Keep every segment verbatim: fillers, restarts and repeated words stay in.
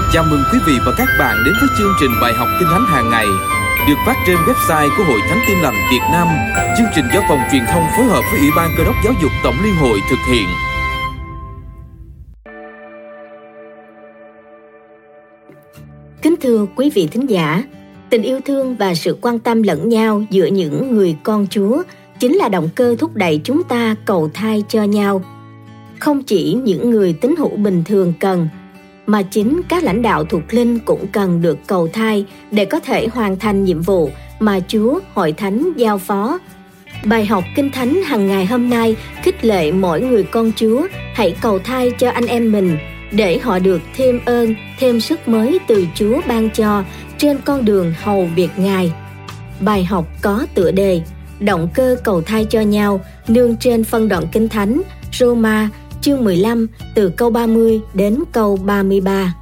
Chào mừng quý vị và các bạn đến với chương trình bài học Kinh Thánh hàng ngày được phát trên website của Hội Thánh Tin Lành Việt Nam. Chương trình do phòng truyền thông phối hợp với Ủy ban Cơ đốc Giáo dục Tổng Liên hội thực hiện. Kính thưa quý vị thính giả, tình yêu thương và sự quan tâm lẫn nhau giữa những người con Chúa chính là động cơ thúc đẩy chúng ta cầu thai cho nhau. Không chỉ những người tín hữu bình thường cần, mà chính các lãnh đạo thuộc linh cũng cần được cầu thai để có thể hoàn thành nhiệm vụ mà Chúa Hội Thánh giao phó. Bài học Kinh Thánh hàng ngày hôm nay khích lệ mỗi người con Chúa hãy cầu thai cho anh em mình để họ được thêm ơn, thêm sức mới từ Chúa ban cho trên con đường hầu việc Ngài. Bài học có tựa đề Động cơ cầu thai cho nhau, nương trên phân đoạn Kinh Thánh Roma chương mười lăm từ câu ba mươi đến câu ba mươi ba.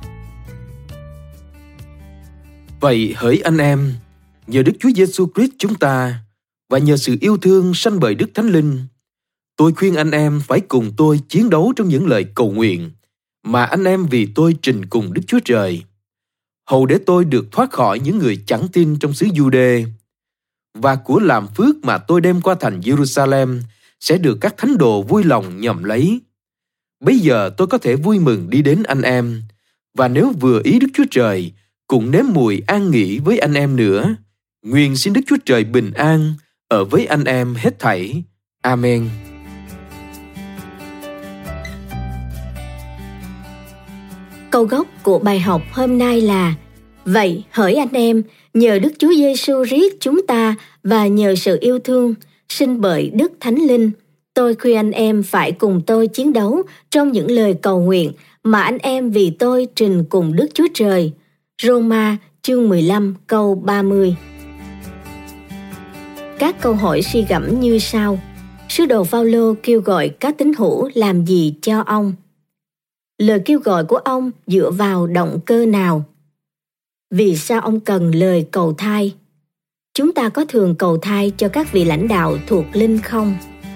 Vậy hỡi anh em, nhờ Đức Chúa Giêsu Christ chúng ta và nhờ sự yêu thương sanh bởi Đức Thánh Linh, tôi khuyên anh em phải cùng tôi chiến đấu trong những lời cầu nguyện mà anh em vì tôi trình cùng Đức Chúa Trời, hầu để tôi được thoát khỏi những người chẳng tin trong xứ Giu-đê, và của làm phước mà tôi đem qua thành Jerusalem sẽ được các thánh đồ vui lòng nhậm lấy. Bây giờ tôi có thể vui mừng đi đến anh em, và nếu vừa ý Đức Chúa Trời, cũng nếm mùi an nghỉ với anh em nữa. Nguyện xin Đức Chúa Trời bình an ở với anh em hết thảy. Amen. Câu gốc của bài học hôm nay là: Vậy hỡi anh em, nhờ Đức Chúa Giêsu Christ chúng ta và nhờ sự yêu thương sinh bởi Đức Thánh Linh, tôi khuyên anh em phải cùng tôi chiến đấu trong những lời cầu nguyện mà anh em vì tôi trình cùng Đức Chúa Trời. Roma chương mười lăm câu ba mươi. Các câu hỏi suy gẫm như sau. Sứ đồ Phao-lô kêu gọi các tín hữu làm gì cho ông? Lời kêu gọi của ông dựa vào động cơ nào? Vì sao ông cần lời cầu thai? Chúng ta có thường cầu thai cho các vị lãnh đạo thuộc linh không?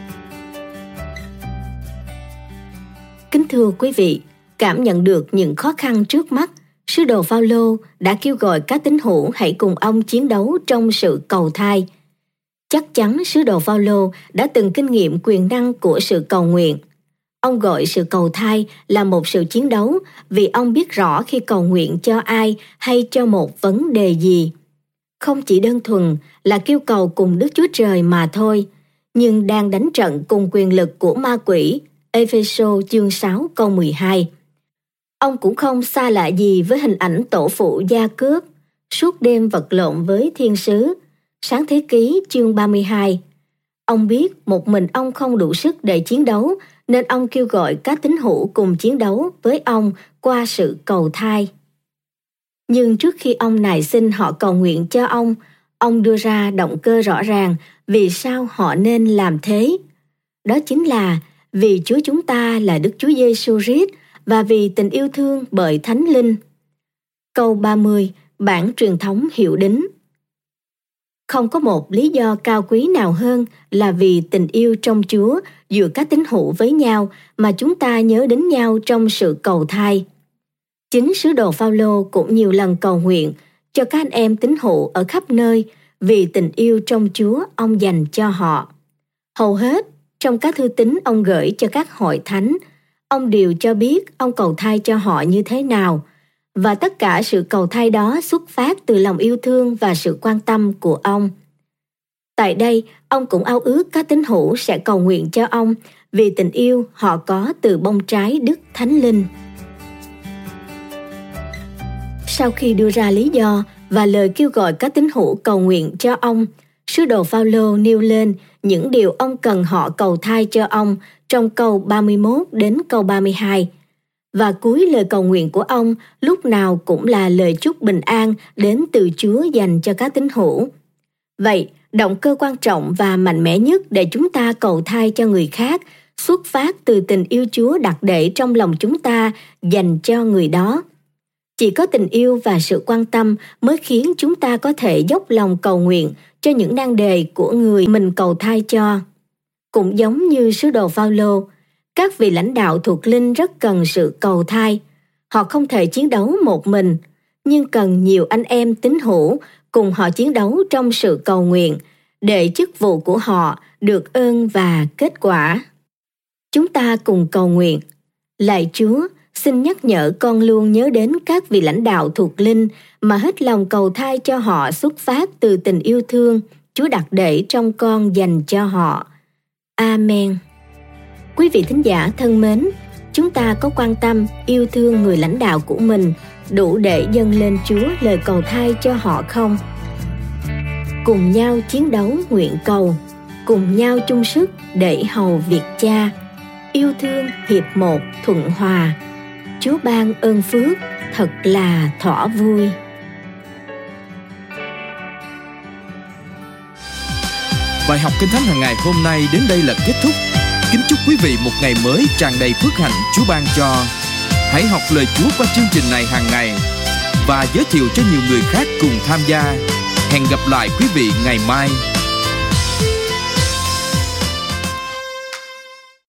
Kính thưa quý vị, cảm nhận được những khó khăn trước mắt, sứ đồ Phao-lô đã kêu gọi các tín hữu hãy cùng ông chiến đấu trong sự cầu thai. Chắc chắn sứ đồ Phao-lô đã từng kinh nghiệm quyền năng của sự cầu nguyện. Ông gọi sự cầu thai là một sự chiến đấu vì ông biết rõ khi cầu nguyện cho ai hay cho một vấn đề gì. Không chỉ đơn thuần là kêu cầu cùng Đức Chúa Trời mà thôi, nhưng đang đánh trận cùng quyền lực của ma quỷ. Ê-phê-sô chương sáu câu mười hai. Ông cũng không xa lạ gì với hình ảnh tổ phụ Gia Cướp suốt đêm vật lộn với thiên sứ. Sáng thế ký chương ba mươi hai. Ông biết một mình ông không đủ sức để chiến đấu, nên ông kêu gọi các tín hữu cùng chiến đấu với ông qua sự cầu thai. Nhưng trước khi ông nài xin họ cầu nguyện cho ông, ông đưa ra động cơ rõ ràng vì sao họ nên làm thế. Đó chính là vì Chúa chúng ta là Đức Chúa Giêsu Christ và vì tình yêu thương bởi Thánh Linh. Câu ba mươi, bản truyền thống hiệu đính. Không có một lý do cao quý nào hơn là vì tình yêu trong Chúa giữa các tín hữu với nhau mà chúng ta nhớ đến nhau trong sự cầu thai. Chính sứ đồ Phao-lô cũng nhiều lần cầu nguyện cho các anh em tín hữu ở khắp nơi vì tình yêu trong Chúa ông dành cho họ. Hầu hết trong các thư tín ông gửi cho các hội thánh, ông đều cho biết ông cầu thai cho họ như thế nào, và tất cả sự cầu thai đó xuất phát từ lòng yêu thương và sự quan tâm của ông. Tại đây, ông cũng ao ước các tín hữu sẽ cầu nguyện cho ông vì tình yêu họ có từ bông trái Đức Thánh Linh. Sau khi đưa ra lý do và lời kêu gọi các tín hữu cầu nguyện cho ông, sứ đồ Phao-lô nêu lên những điều ông cần họ cầu thai cho ông trong câu ba mươi mốt đến câu ba mươi hai. Và cuối lời cầu nguyện của ông lúc nào cũng là lời chúc bình an đến từ Chúa dành cho các tín hữu. Vậy, động cơ quan trọng và mạnh mẽ nhất để chúng ta cầu thai cho người khác xuất phát từ tình yêu Chúa đặt để trong lòng chúng ta dành cho người đó. Chỉ có tình yêu và sự quan tâm mới khiến chúng ta có thể dốc lòng cầu nguyện cho những nan đề của người mình cầu thai cho. Cũng giống như sứ đồ Phao-lô, các vị lãnh đạo thuộc linh rất cần sự cầu thai. Họ không thể chiến đấu một mình, nhưng cần nhiều anh em tín hữu cùng họ chiến đấu trong sự cầu nguyện để chức vụ của họ được ơn và kết quả. Chúng ta cùng cầu nguyện. Lạy Chúa, xin nhắc nhở con luôn nhớ đến các vị lãnh đạo thuộc linh mà hết lòng cầu thay cho họ xuất phát từ tình yêu thương Chúa đặt để trong con dành cho họ. Amen. Quý vị thính giả thân mến, chúng ta có quan tâm, yêu thương người lãnh đạo của mình đủ để dâng lên Chúa lời cầu thay cho họ không? Cùng nhau chiến đấu nguyện cầu, cùng nhau chung sức để hầu việc Cha, yêu thương hiệp một thuận hòa. Chúa ban ơn phước, thật là thỏa vui. Bài học Kinh Thánh hàng ngày hôm nay đến đây là kết thúc. Kính chúc quý vị một ngày mới tràn đầy phước hạnh Chúa ban cho. Hãy học lời Chúa qua chương trình này hàng ngày và giới thiệu cho nhiều người khác cùng tham gia. Hẹn gặp lại quý vị ngày mai.